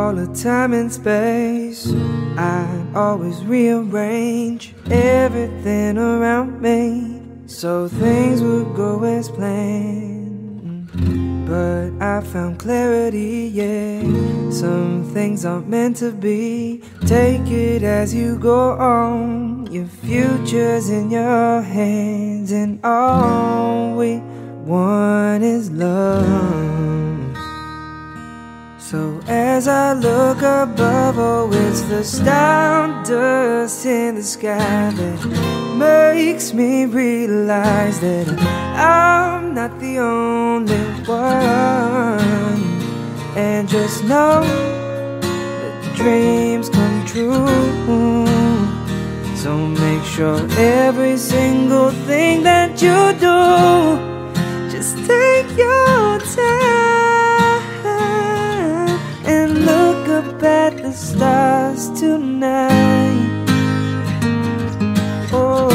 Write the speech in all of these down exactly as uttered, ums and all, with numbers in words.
all the time and space, I'd always rearrange everything around me so things would go as planned. But I found clarity, yeah. Some things aren't meant to be. Take it as you go on. Your future's in your hands, and all we want is love. So as I look above, oh, it's the stardust in the sky that makes me realize that I'm not the only one. And just know that dreams come true. So make sure every single thing that you do, just take your time and look up at the stars tonight. Oh,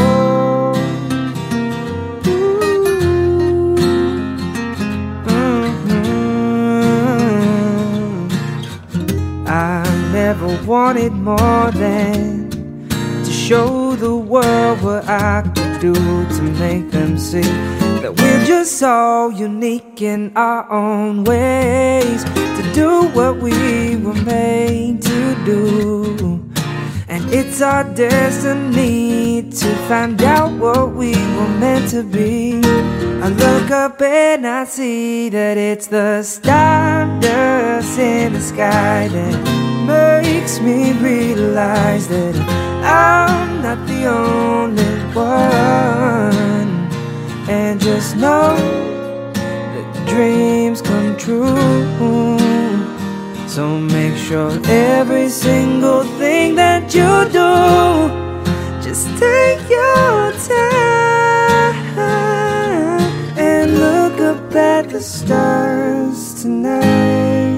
mm-hmm. I never wanted more than to show the world what I could do to make them see that we're just so unique in our own ways, to do what we were made to do. And it's our destiny to find out what we were meant to be. I look up and I see that it's the stardust in the sky that makes me realize that I'm not the only one. And just know that dreams come true. So make sure every single thing that you do, just take your time and look up at the stars tonight.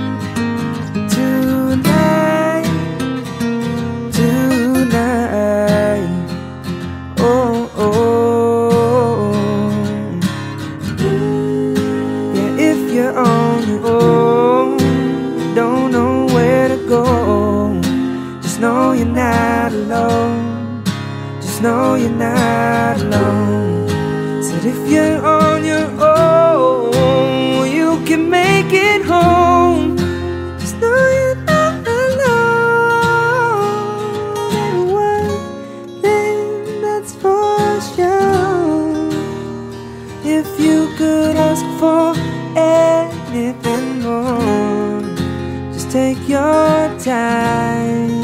Tonight, tonight. Oh, oh. Yeah, if you're on your own, don't know where to go, just know you're not alone. Just know you're not alone. Said if you're on your own, you can make it home. Just know you're not alone. And one thing that's for sure, if you could ask for anything more, just take your time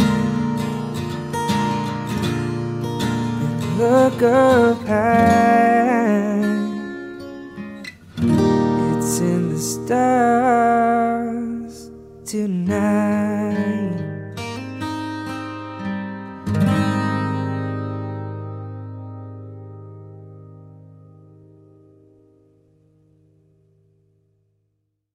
and look up high. It's in the stars tonight.